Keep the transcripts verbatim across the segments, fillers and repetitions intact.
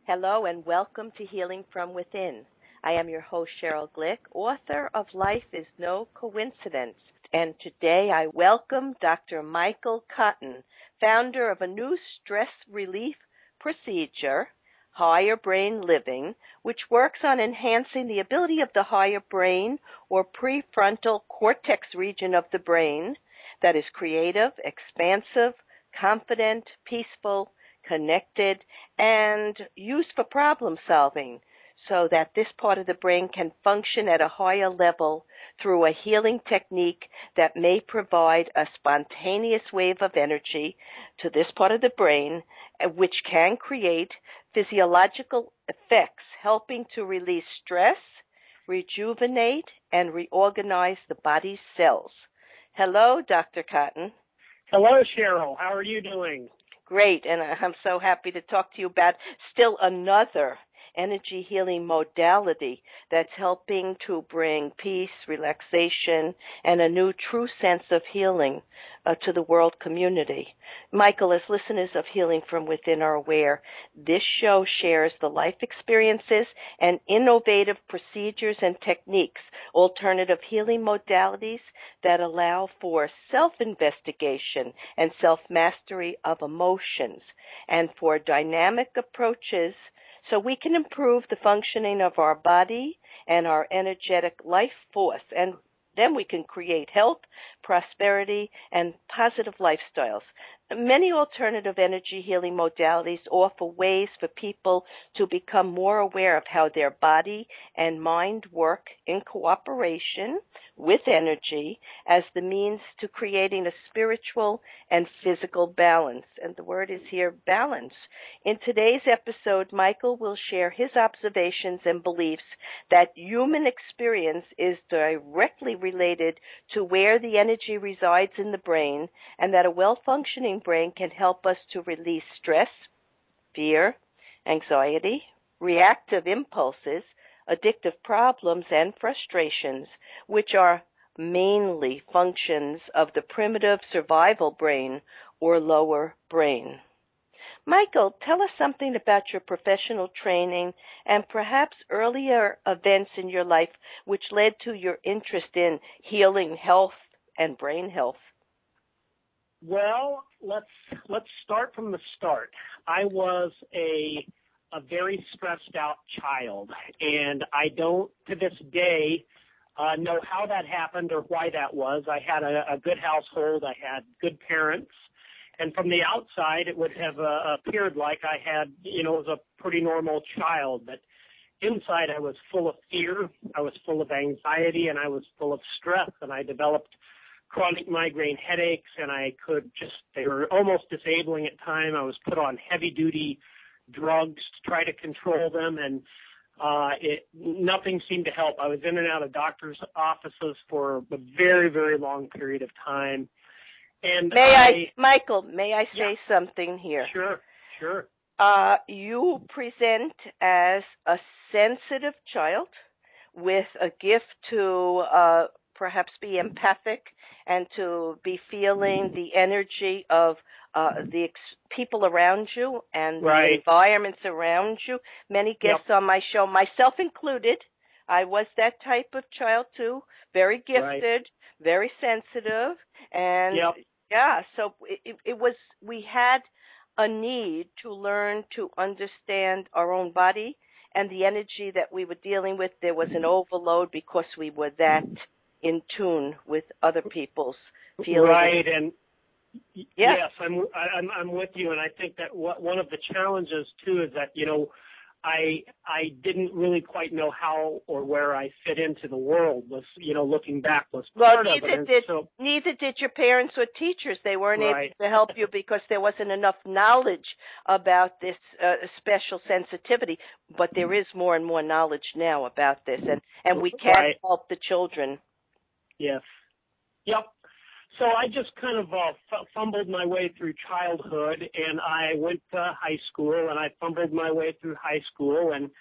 Hello and welcome to Healing from Within. I am your host, Cheryl Glick, author of Life is No Coincidence. And today I welcome Doctor Michael Cotton, founder of a new stress relief procedure, Higher Brain Living, which works on enhancing the ability of the higher brain or prefrontal cortex region of the brain that is creative, expansive, confident, peaceful, connected, and used for problem solving so that this part of the brain can function at a higher level through a healing technique that may provide a spontaneous wave of energy to this part of the brain, which can create physiological effects, helping to release stress, rejuvenate, and reorganize the body's cells. Hello, Doctor Cotton. Hello, Cheryl. How are you doing? Great, and I'm so happy to talk to you about still another energy healing modality that's helping to bring peace, relaxation, and a new true sense of healing uh, to the world community. Michael, as listeners of Healing from Within are aware, this show shares the life experiences and innovative procedures and techniques, alternative healing modalities that allow for self-investigation and self-mastery of emotions, and for dynamic approaches so we can improve the functioning of our body and our energetic life force, and then we can create health, prosperity, and positive lifestyles. Many alternative energy healing modalities offer ways for people to become more aware of how their body and mind work in cooperation with energy as the means to creating a spiritual and physical balance. And the word is here, balance. In today's episode, Michael will share his observations and beliefs that human experience is directly related to where the energy resides in the brain, and that a well-functioning brain can help us to release stress, fear, anxiety, reactive impulses, addictive problems, and frustrations, which are mainly functions of the primitive survival brain or lower brain. Michael, tell us something about your professional training and perhaps earlier events in your life which led to your interest in healing health and brain health. Well, let's let's start from the start. I was a a very stressed out child, and I don't to this day uh, know how that happened or why that was. I had a, a good household. I had good parents. And from the outside, it would have uh, appeared like I had, you know, was a pretty normal child. But inside, I was full of fear, I was full of anxiety, and I was full of stress. And I developed chronic migraine headaches, and I could just, they were almost disabling at times. I was put on heavy-duty drugs to try to control them, and uh, it nothing seemed to help. I was in and out of doctors' offices for a very, very long period of time. And may I, I Michael, may I say yeah. something here? Sure, sure. Uh, you present as a sensitive child with a gift to uh, perhaps be empathic and to be feeling the energy of uh, the ex- people around you and right. the environments around you. Many guests yep. on my show, myself included, I was that type of child too, very gifted, right. very sensitive, and yep. yeah, so it, it was, we had a need to learn to understand our own body and the energy that we were dealing with. There was an overload because we were that in tune with other people's feelings. Right, and yeah. yes, I'm, I'm I'm with you, and I think that what, one of the challenges too is that, you know, I I didn't really quite know how or where I fit into the world. Was you know looking back was part well, of it. Neither did so, neither did your parents or teachers. They weren't right. able to help you because there wasn't enough knowledge about this uh, special sensitivity. But there is more and more knowledge now about this, and and we can right. help the children. Yes. Yep. So I just kind of uh, f- fumbled my way through childhood, and I went to high school, and I fumbled my way through high school, and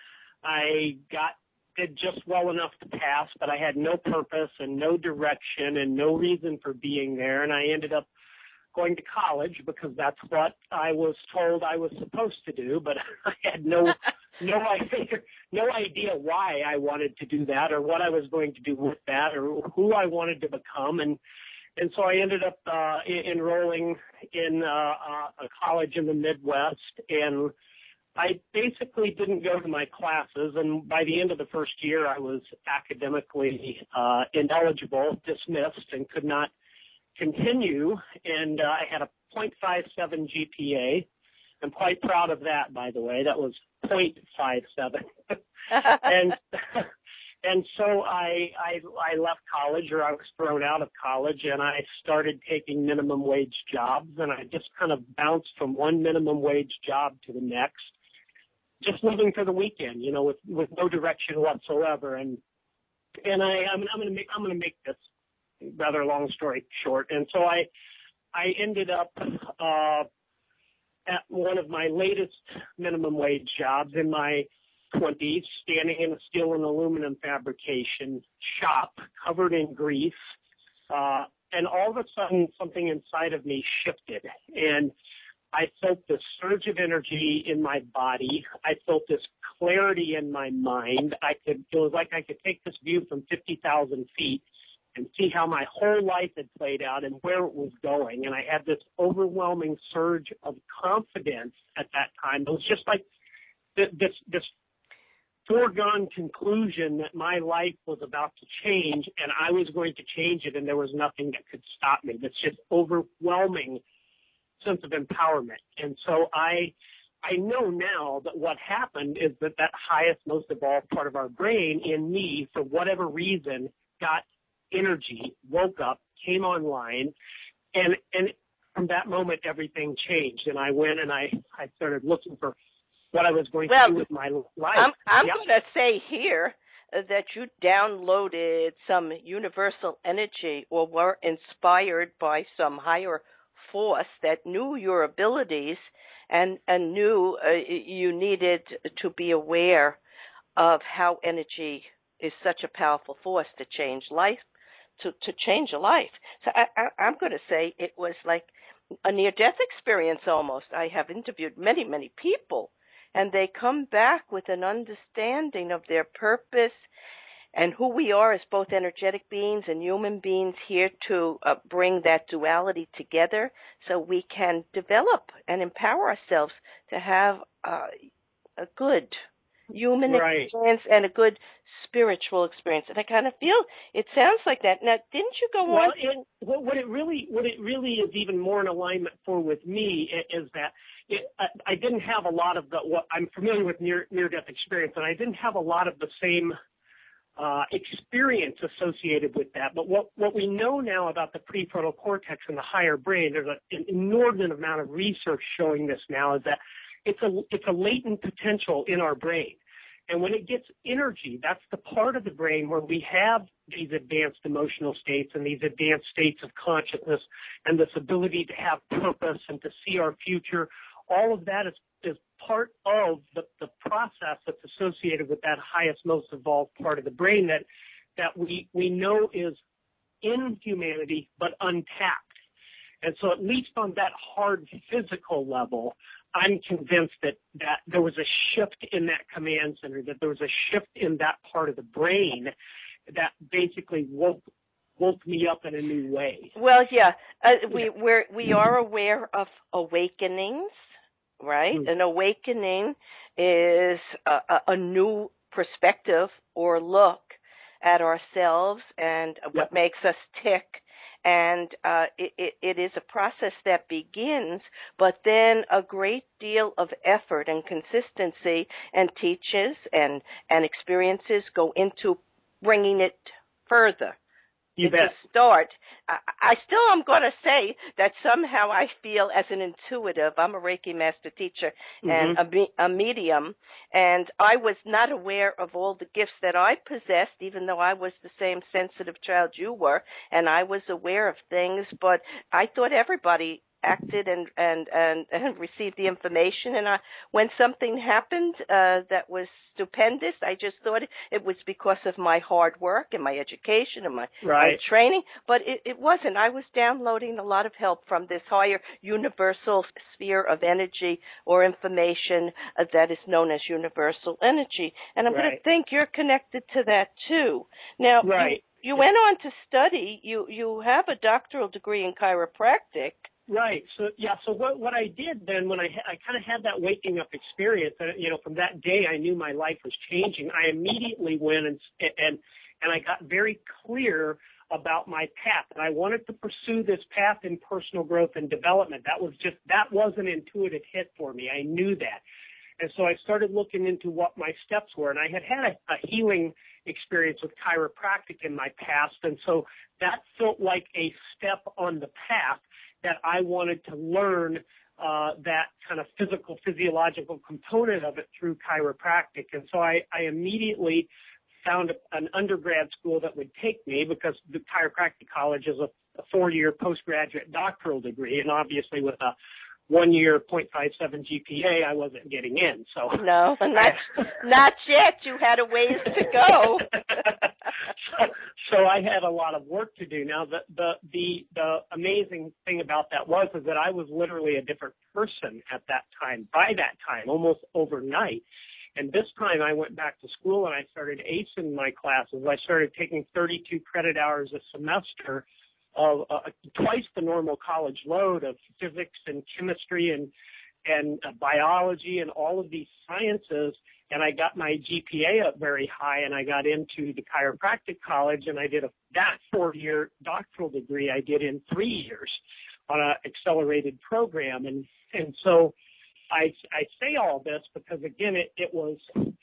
I got did just well enough to pass, but I had no purpose and no direction and no reason for being there, and I ended up going to college because that's what I was told I was supposed to do, but I had no no idea no idea why I wanted to do that or what I was going to do with that or who I wanted to become. And and so I ended up uh, enrolling in uh, a college in the Midwest, and I basically didn't go to my classes, and by the end of the first year, I was academically uh, ineligible, dismissed, and could not continue. And uh, I had a point five seven G P A. I'm quite proud of that, by the way. That was point five seven. and and so I, I I left college, or I was thrown out of college, and I started taking minimum wage jobs, and I just kind of bounced from one minimum wage job to the next, just living for the weekend, you know, with, with no direction whatsoever. And and I I'm, I'm gonna make I'm gonna make this rather long story short. And so I I ended up uh, at one of my latest minimum wage jobs in my twenties, standing in a steel and aluminum fabrication shop covered in grease. Uh, and all of a sudden, something inside of me shifted, and I felt this surge of energy in my body. I felt this clarity in my mind. I could, it was like I could take this view from fifty thousand feet and see how my whole life had played out and where it was going. And I had this overwhelming surge of confidence at that time. It was just like this, this foregone conclusion that my life was about to change, and I was going to change it, and there was nothing that could stop me. That's just overwhelming sense of empowerment. And so I I know now that what happened is that that highest, most evolved part of our brain in me, for whatever reason, got energy, woke up, came online, and and from that moment everything changed. And I went and I, I started looking for what I was going well, to do with my life. I'm, I'm yeah. going to say here that you downloaded some universal energy or were inspired by some higher force that knew your abilities and, and knew uh, you needed to be aware of how energy is such a powerful force to change life, to, to change a life. So I, I, I'm going to say it was like a near-death experience almost. I have interviewed many, many people, and they come back with an understanding of their purpose and who we are as both energetic beings and human beings here to uh, bring that duality together so we can develop and empower ourselves to have uh, a good human right. experience and a good spiritual experience. And I kind of feel it sounds like that. Now, didn't you go well, on? It, what, what it really, what it really is even more in alignment for with me is that it, I, I didn't have a lot of the. What I'm familiar with near near death experience, and I didn't have a lot of the same uh, experience associated with that. But what what we know now about the prefrontal cortex and the higher brain, there's a, an inordinate amount of research showing this now, is that it's a it's a latent potential in our brain. And when it gets energy, that's the part of the brain where we have these advanced emotional states and these advanced states of consciousness and this ability to have purpose and to see our future. All of that is, is part of the, the process that's associated with that highest, most evolved part of the brain that, that we, we know is in humanity but untapped. And so at least on that hard physical level, I'm convinced that, that there was a shift in that command center, that there was a shift in that part of the brain that basically woke woke me up in a new way. Well, yeah, uh, we we're, we are aware of awakenings, right? Mm-hmm. An awakening is a, a, a new perspective or look at ourselves and what yep. makes us tick. And uh, it, it, it is a process that begins, but then a great deal of effort and consistency and teaches and, and experiences go into bringing it further. You it's bet. a start. I, I still am going to say that somehow I feel as an intuitive. I'm a Reiki master teacher and mm-hmm. a, a medium, and I was not aware of all the gifts that I possessed, even though I was the same sensitive child you were, and I was aware of things, but I thought everybody acted and and and, and received the information. And I, when something happened uh, that was stupendous, I just thought it was because of my hard work and my education and my, right. my training. But it, it wasn't. I was downloading a lot of help from this higher universal sphere of energy or information uh, that is known as universal energy. And I'm right. going to think you're connected to that too. Now, right. you, you went on to study. You you have a doctoral degree in chiropractic. Right. So yeah. So what what I did then when I I kind of had that waking up experience, uh, you know, from that day I knew my life was changing. I immediately went and and and I got very clear about my path, and I wanted to pursue this path in personal growth and development. That was just that was an intuitive hit for me. I knew that. And so I started looking into what my steps were, and I had had a, a healing experience with chiropractic in my past, and so that felt like a step on the path that I wanted to learn uh, that kind of physical, physiological component of it through chiropractic. And so I, I immediately found a, an undergrad school that would take me, because the chiropractic college is a, a four-year postgraduate doctoral degree, and obviously with a one-year point five seven G P A, I wasn't getting in. So no, not not yet. You had a ways to go. so, so I had a lot of work to do. Now, the, the the the amazing thing about that was is that I was literally a different person at that time. By that time, almost overnight. And this time, I went back to school and I started acing my classes. I started taking thirty-two credit hours a semester of uh, twice the normal college load of physics and chemistry and and uh, biology and all of these sciences, and I got my G P A up very high, and I got into the chiropractic college, and I did a that four-year doctoral degree I did in three years on an accelerated program, and and so I I say all this because again it it was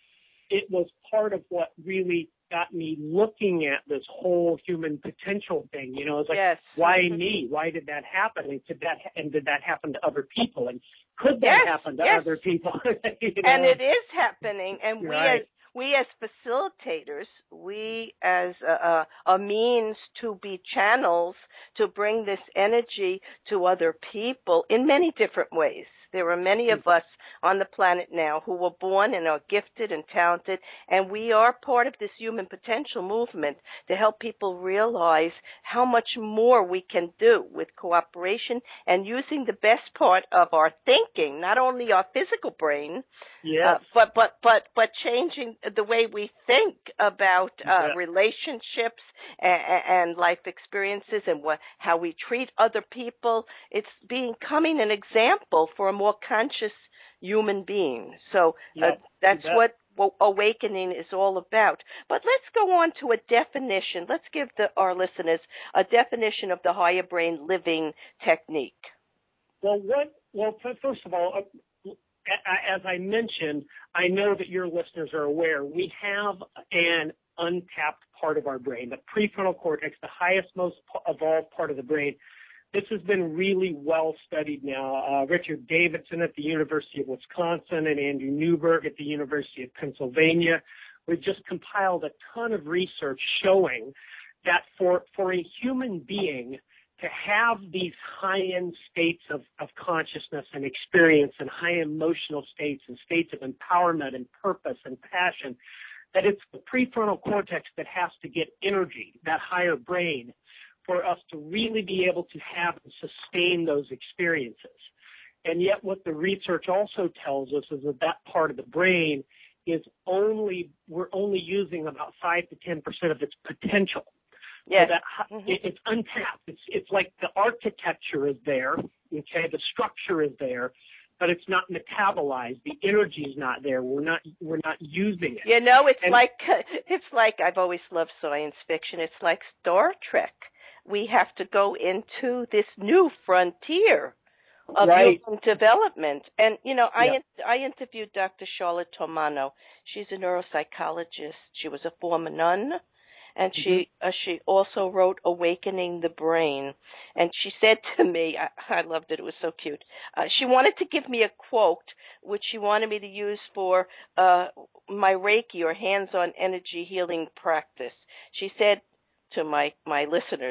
it was part of what really got me looking at this whole human potential thing. You know, it's like, yes. why me? Why did that happen? And did that and did that happen to other people? And could that yes, happen to yes. other people? you know? And it is happening. And we right. as we as facilitators, we as a, a means to be channels to bring this energy to other people in many different ways. There are many of us on the planet now who were born and are gifted and talented, and we are part of this human potential movement to help people realize how much more we can do with cooperation and using the best part of our thinking, not only our physical brain, yes. uh, but but but but changing the way we think about uh, yeah. relationships and, and life experiences and what how we treat other people. It's becoming an example for a more conscious human being. So yep. uh, that's what awakening is all about. But let's go on to a definition. Let's give the, our listeners a definition of the higher brain living technique. Well, what? Well, first of all, uh, as I mentioned, I know that your listeners are aware we have an untapped part of our brain, the prefrontal cortex, the highest, most evolved part of the brain. This has been really well studied now. Uh, Richard Davidson at the University of Wisconsin and Andrew Newberg at the University of Pennsylvania. We've just compiled a ton of research showing that for, for a human being to have these high-end states of, of consciousness and experience and high emotional states and states of empowerment and purpose and passion, that it's the prefrontal cortex that has to get energy, that higher brain, for us to really be able to have and sustain those experiences. And yet what the research also tells us is that that part of the brain is only, we're only using about five to ten percent of its potential. Yes. So that mm-hmm. it, it's untapped. It's, it's like the architecture is there, okay, the structure is there, but it's not metabolized. The energy is not there. We're not we're not using it. You know, it's and, like it's like I've always loved science fiction. It's like Star Trek. We have to go into this new frontier of right. human development. And, you know, I yep. I interviewed Doctor Charlotte Tormano. She's a neuropsychologist. She was a former nun, and mm-hmm. she uh, she also wrote Awakening the Brain. And she said to me, I, I loved it, it was so cute, uh, she wanted to give me a quote which she wanted me to use for uh, my Reiki or hands-on energy healing practice. She said to my, my listeners,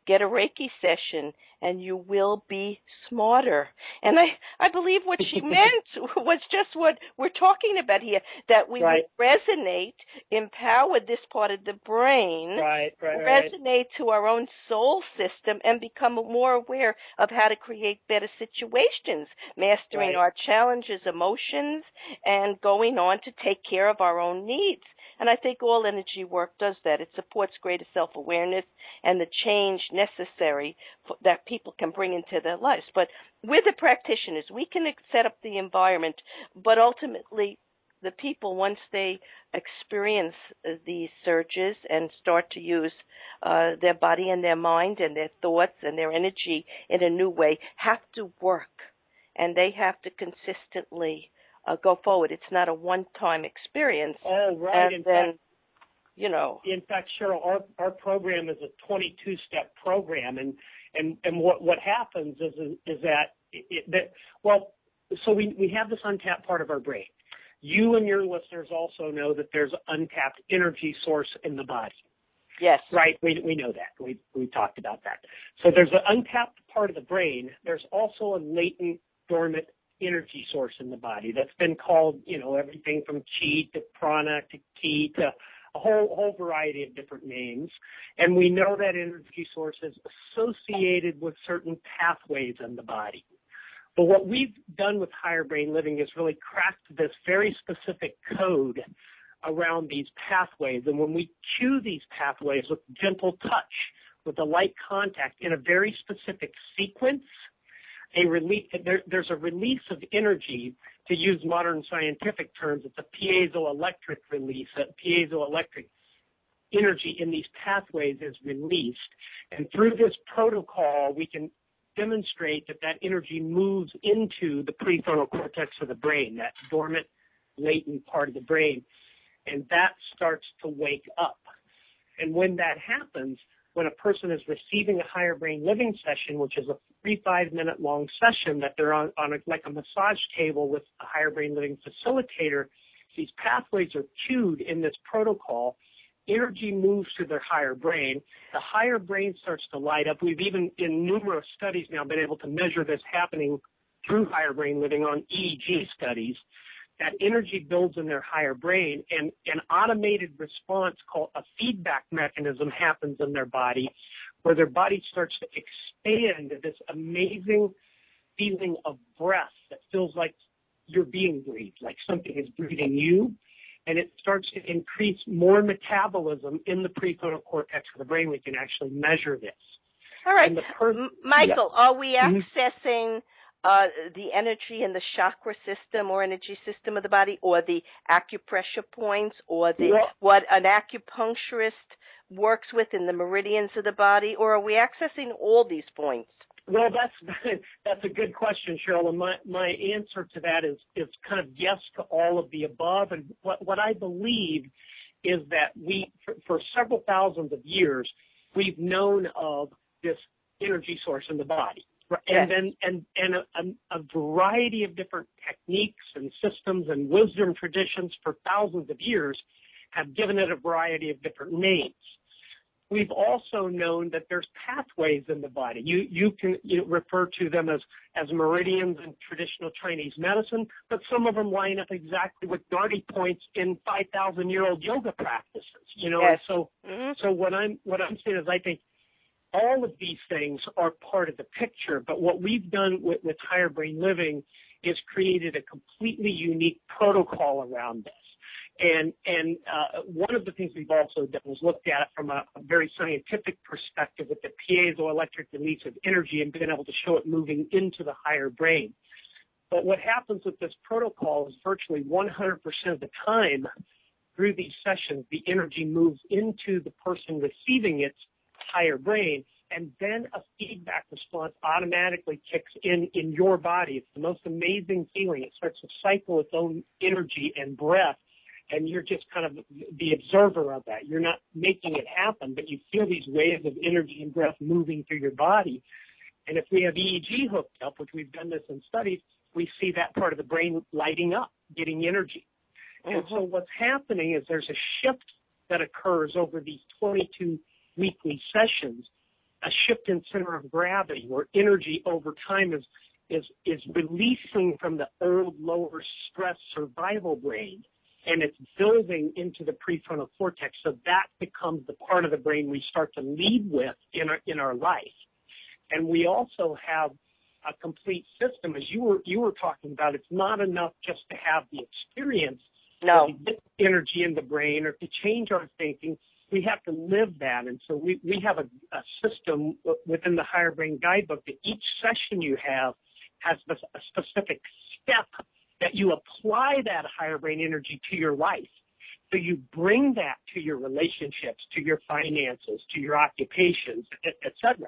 get a Reiki session, and you will be smarter. And I, I believe what she meant was just what we're talking about here, that we right. would resonate, empower this part of the brain, right, right, resonate right. to our own soul system, and become more aware of how to create better situations, mastering Right. our challenges, emotions, and going on to take care of our own needs. And I think all energy work does that. It supports greater self-awareness and the change necessary for, that people can bring into their lives. But we're the practitioners. We can set up the environment, but ultimately the people, once they experience uh, these surges and start to use uh, their body and their mind and their thoughts and their energy in a new way, have to work. And they have to consistently Uh, go forward. It's not a one-time experience. Oh, right. And in then, fact, you know. In fact, Cheryl, our, our program is a twenty-two step program, and and and what what happens is is, is that it, that well, so we we have this untapped part of our brain. You and your listeners also know that there's an untapped energy source in the body. Yes. Right. We we know that. We we talked about that. So there's an untapped part of the brain. There's also a latent, dormant energy source in the body that's been called, you know, everything from chi to prana to ki to a whole whole variety of different names. And we know that energy source is associated with certain pathways in the body. But what we've done with Higher Brain Living is really cracked this very specific code around these pathways. And when we cue these pathways with gentle touch, with a light contact in a very specific sequence, A release, there, there's a release of energy, to use modern scientific terms. It's a piezoelectric release. A piezoelectric energy in these pathways is released. And through this protocol, we can demonstrate that that energy moves into the prefrontal cortex of the brain, that dormant, latent part of the brain. And that starts to wake up. And when that happens, when a person is receiving a Higher Brain Living session, which is a three, five minute long session that they're on, on a, like a massage table with a Higher Brain Living facilitator, these pathways are cued in this protocol. Energy moves to their higher brain. The higher brain starts to light up. We've even, in numerous studies now, been able to measure this happening through Higher Brain Living on E E G studies. That energy builds in their higher brain, and an automated response called a feedback mechanism happens in their body, where their body starts to expand this amazing feeling of breath that feels like you're being breathed, like something is breathing you, and it starts to increase more metabolism in the prefrontal cortex of the brain. We can actually measure this. All right. Per- M- Michael, yeah. Are we accessing Uh, the energy in the chakra system or energy system of the body, or the acupressure points, or the well, what an acupuncturist works with in the meridians of the body, or are we accessing all these points? Well, that's that's a good question, Cheryl. And my, my answer to that is is kind of yes to all of the above. And what, what I believe is that we, for, for several thousands of years, we've known of this energy source in the body. And then, and, and a, a variety of different techniques and systems and wisdom traditions for thousands of years have given it a variety of different names. We've also known that there's pathways in the body. You, you can you know, refer to them as, as meridians in traditional Chinese medicine, but some of them line up exactly with darty points in five thousand year old yoga practices, you know. Yes. And so, mm-hmm. so what I'm, what I'm saying is I think all of these things are part of the picture, but what we've done with, with Higher Brain Living is created a completely unique protocol around this. And and uh, one of the things we've also done was looked at it from a, a very scientific perspective with the piezoelectric release of energy and been able to show it moving into the higher brain. But what happens with this protocol is virtually one hundred percent of the time through these sessions, the energy moves into the person receiving its higher brain, and then a feedback response automatically kicks in in your body. It's the most amazing feeling. It starts to cycle its own energy and breath, and you're just kind of the observer of that. You're not making it happen, but you feel these waves of energy and breath moving through your body. And if we have E E G hooked up, which we've done this in studies, we see that part of the brain lighting up, getting energy. Mm-hmm. And so what's happening is there's a shift that occurs over these twenty-two weekly sessions a shift in center of gravity where energy over time is is is releasing from the old lower stress survival brain, and it's building into the prefrontal cortex. So that becomes the part of the brain we start to lead with in our, in our life. And we also have a complete system, as you were you were talking about. It's not enough just to have the experience, No. to get energy in the brain or to change our thinking. We have to live that. And so we, we have a, a system within the Higher Brain Guidebook that each session you have has a specific step that you apply that higher brain energy to your life. So you bring that to your relationships, to your finances, to your occupations, et cetera.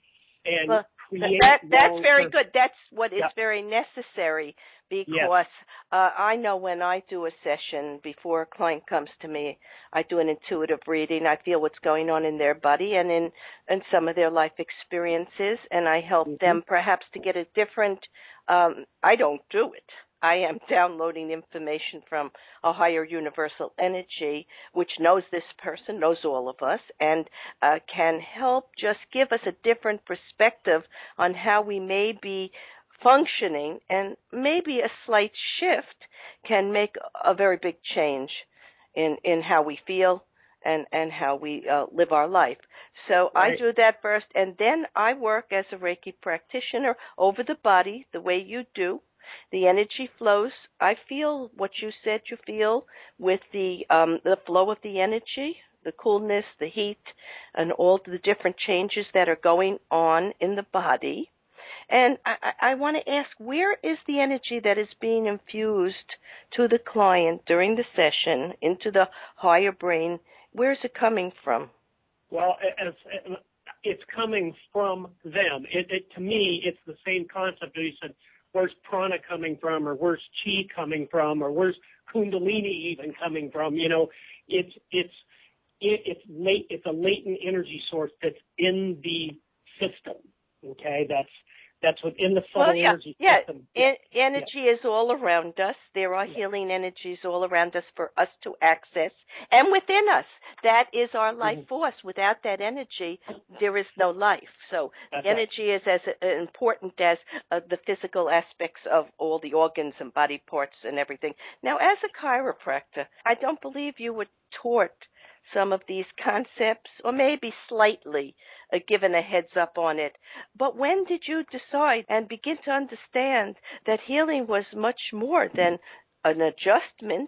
And well, create that, that's very long-term- good. That's what is Yep. very necessary because Yes. uh, I know when I do a session before a client comes to me, I do an intuitive reading. I feel what's going on in their body and in, in some of their life experiences, and I help Mhm. them perhaps to get a different, um, I don't do it. I am downloading information from a higher universal energy, which knows this person, knows all of us, and uh, can help just give us a different perspective on how we may be functioning, and maybe a slight shift can make a very big change in, in how we feel and, and how we uh, live our life. So Right. I do that first, and then I work as a Reiki practitioner over the body the way you do. The energy flows. I feel what you said you feel with the um, the flow of the energy, the coolness, the heat, and all the different changes that are going on in the body. And I, I want to ask, where is the energy that is being infused to the client during the session into the higher brain? Where is it coming from? Well, as, it's coming from them. It, it, to me, it's the same concept. You said, where's prana coming from, or where's chi coming from, or where's kundalini even coming from? You know, it's it's it, it's late. It's a latent energy source that's in the system. Okay, that's that's within the subtle well, yeah, energy yeah. system. En- energy yeah. is all around us. There are yeah. healing energies all around us for us to access, and within us. That is our life Mm-hmm. force. Without that energy, there is no life. So That's the energy is as uh, important as uh, the physical aspects of all the organs and body parts and everything. Now, as a chiropractor, I don't believe you were taught some of these concepts, or maybe slightly uh, given a heads up on it. But when did you decide and begin to understand that healing was much more than an adjustment?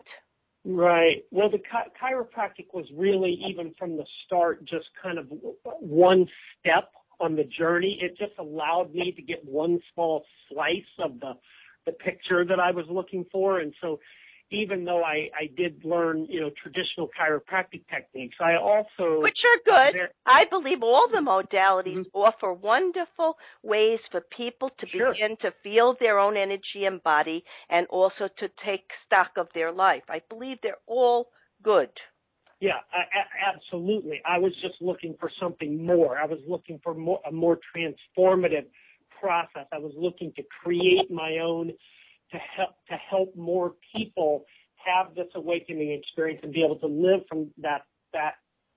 Right. Well, the chi- chiropractic was really, even from the start, just kind of one step on the journey. It just allowed me to get one small slice of the the picture that I was looking for. And so even though I, I did learn, you know, traditional chiropractic techniques, I also... Which are good. There, I believe all the modalities mm-hmm. offer wonderful ways for people to Sure. begin to feel their own energy and body, and also to take stock of their life. I believe they're all good. Yeah, I, I, absolutely. I was just looking for something more. I was looking for more, a more transformative process. I was looking to create my own, to help to help more people have this awakening experience and be able to live from that that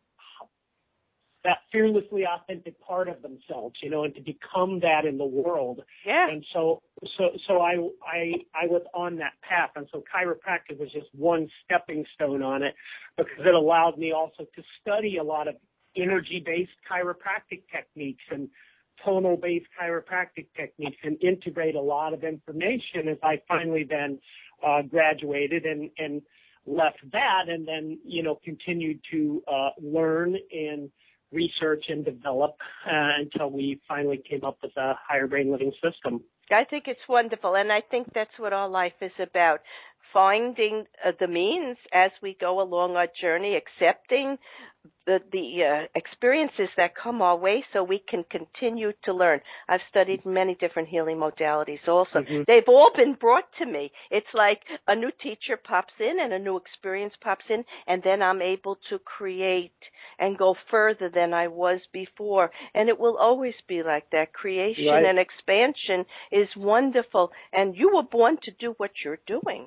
that fearlessly authentic part of themselves, you know, and to become that in the world. Yeah. And so so so I I I was on that path, and so chiropractic was just one stepping stone on it, because it allowed me also to study a lot of energy-based chiropractic techniques and tonal-based chiropractic techniques, and integrate a lot of information as I finally then uh, graduated and, and left that, and then, you know, continued to uh, learn and research and develop uh, until we finally came up with a higher brain living system. I think it's wonderful, and I think that's what our life is about, finding uh, the means as we go along our journey, accepting the, the uh, experiences that come our way so we can continue to learn. I've studied many different healing modalities also. Mm-hmm. They've all been brought to me. It's like a new teacher pops in and a new experience pops in, and then I'm able to create and go further than I was before. And it will always be like that. Creation right. and expansion is wonderful, and you were born to do what you're doing.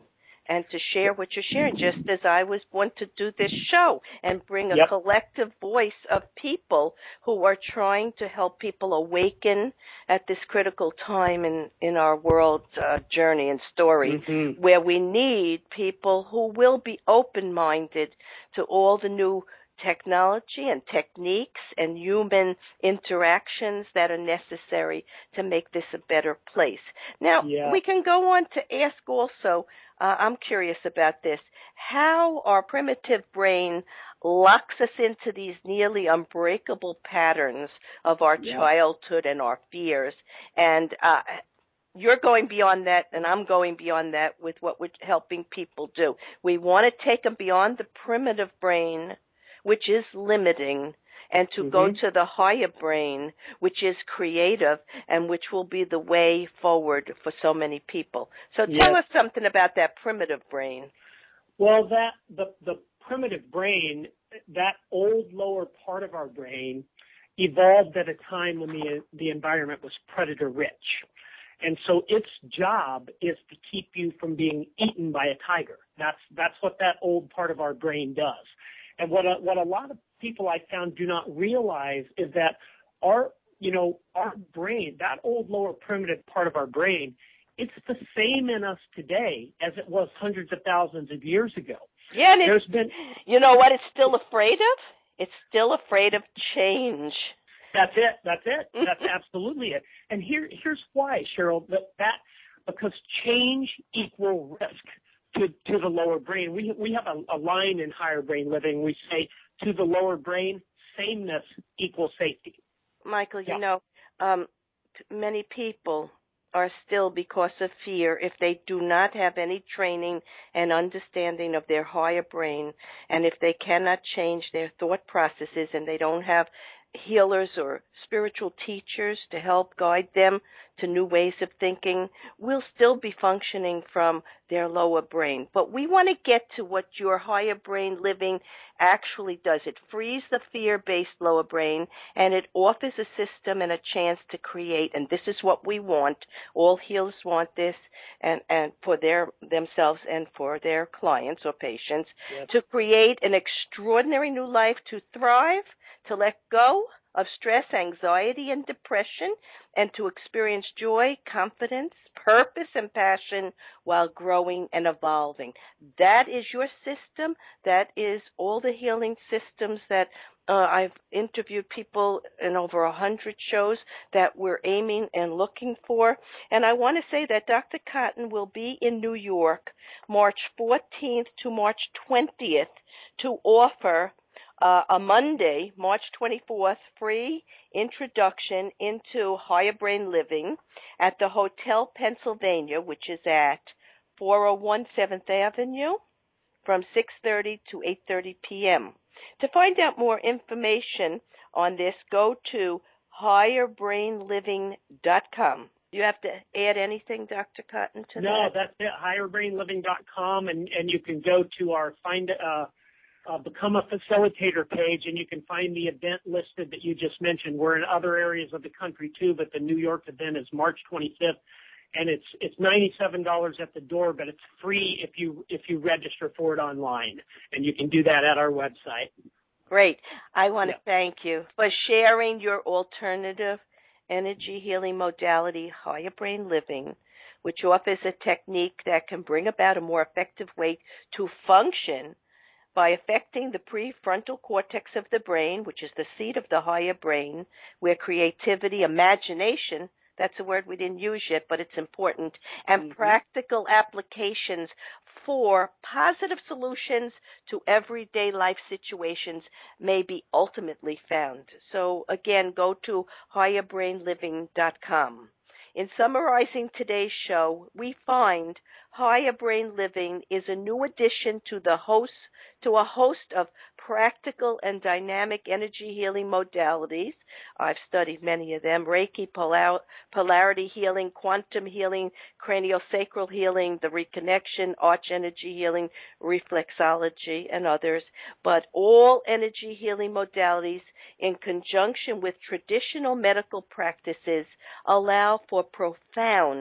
and to share what you're sharing, just as I was born to do this show and bring a Yep. collective voice of people who are trying to help people awaken at this critical time in, in our world uh, journey and story, Mm-hmm. where we need people who will be open-minded to all the new technology and techniques and human interactions that are necessary to make this a better place. Now, Yeah. we can go on to ask also, uh, I'm curious about this, how our primitive brain locks us into these nearly unbreakable patterns of our Yeah. childhood and our fears. And uh, you're going beyond that, and I'm going beyond that with what we're helping people do. We want to take them beyond the primitive brain, which is limiting, and to Mm-hmm. go to the higher brain, which is creative, and which will be the way forward for so many people. So tell Yes. us something about that primitive brain. Well, that the the primitive brain, that old lower part of our brain, evolved at a time when the the environment was predator rich. And so its job is to keep you from being eaten by a tiger. That's that's what that old part of our brain does. And what a, what a lot of people I found do not realize is that our, you know, our brain, that old lower primitive part of our brain, it's the same in us today as it was hundreds of thousands of years ago. Yeah, and There's it's, been, you know what it's still afraid of? It's still afraid of change. That's it. That's it. That's absolutely it. And here, here's why, Cheryl. That, that because change equal risk to to the lower brain. We we have a, a line in Higher Brain Living. We say to the lower brain, sameness equals safety. Michael, Yeah. you know, um, many people are still, because of fear, if they do not have any training and understanding of their higher brain, and if they cannot change their thought processes and they don't have healers or spiritual teachers to help guide them to new ways of thinking, will still be functioning from their lower brain. But we want to get to what your higher brain living actually does. It frees the fear-based lower brain, and it offers a system and a chance to create, and this is what we want. All healers want this, and, and for their themselves and for their clients or patients, Yes. to create an extraordinary new life, to thrive, to let go of stress, anxiety, and depression, and to experience joy, confidence, purpose, and passion while growing and evolving. That is your system. That is all the healing systems that uh, I've interviewed people in over a hundred shows that we're aiming and looking for. And I want to say that Doctor Cotton will be in New York March fourteenth to March twentieth to offer Uh, a Monday, March twenty-fourth, free introduction into higher brain living at the Hotel Pennsylvania, which is at four oh one seventh Avenue from six thirty to eight thirty p.m. To find out more information on this, go to higher brain living dot com. You have to add anything, Doctor Cotton, to no, that? No, that's it, higher brain living dot com, and, and you can go to our find uh, Uh, become a facilitator page, and you can find the event listed that you just mentioned. We're in other areas of the country too, but the New York event is March twenty-fifth, and it's it's ninety-seven dollars at the door, but it's free if you if you register for it online, and you can do that at our website. Great. I want to Yeah. thank you for sharing your alternative energy healing modality, higher brain living, which offers a technique that can bring about a more effective way to function by affecting the prefrontal cortex of the brain, which is the seat of the higher brain, where creativity, imagination, that's a word we didn't use yet, but it's important, and Mm-hmm. practical applications for positive solutions to everyday life situations may be ultimately found. So again, go to higher brain living dot com. In summarizing today's show, we find higher brain living is a new addition to the host to a host of practical and dynamic energy healing modalities. I've studied many of them: Reiki, polar, polarity healing, quantum healing, craniosacral healing, the reconnection, arch energy healing, reflexology, and others. But all energy healing modalities, in conjunction with traditional medical practices, allow for profound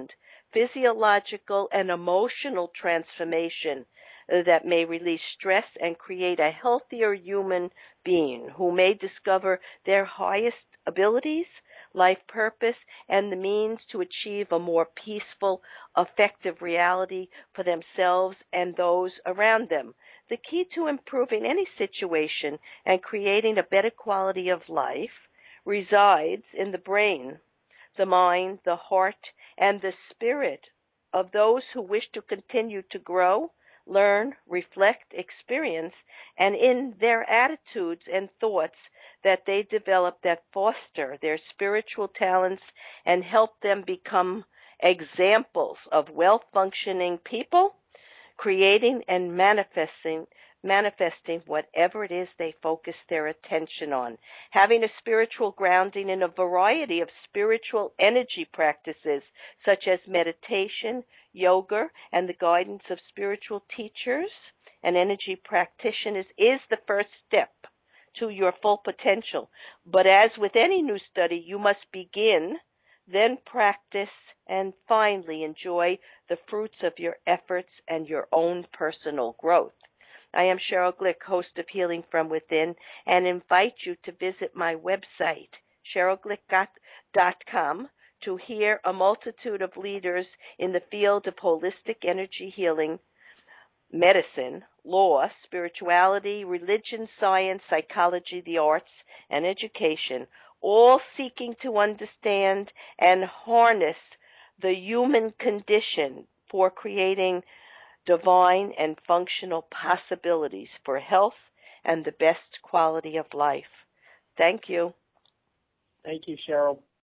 physiological and emotional transformation that may release stress and create a healthier human being who may discover their highest abilities, life purpose, and the means to achieve a more peaceful, effective reality for themselves and those around them. The key to improving any situation and creating a better quality of life resides in the brain, the mind, the heart, and the spirit of those who wish to continue to grow, learn, reflect, experience, and in their attitudes and thoughts that they develop that foster their spiritual talents and help them become examples of well-functioning people, creating and manifesting manifesting whatever it is they focus their attention on. Having a spiritual grounding in a variety of spiritual energy practices such as meditation, yoga, and the guidance of spiritual teachers and energy practitioners is the first step to your full potential. But as with any new study, you must begin, then practice, and finally enjoy the fruits of your efforts and your own personal growth. I am Cheryl Glick, host of Healing from Within, and invite you to visit my website, cheryl glick dot com, to hear a multitude of leaders in the field of holistic energy healing, medicine, law, spirituality, religion, science, psychology, the arts, and education, all seeking to understand and harness the human condition for creating divine and functional possibilities for health and the best quality of life. Thank you. Thank you, Cheryl.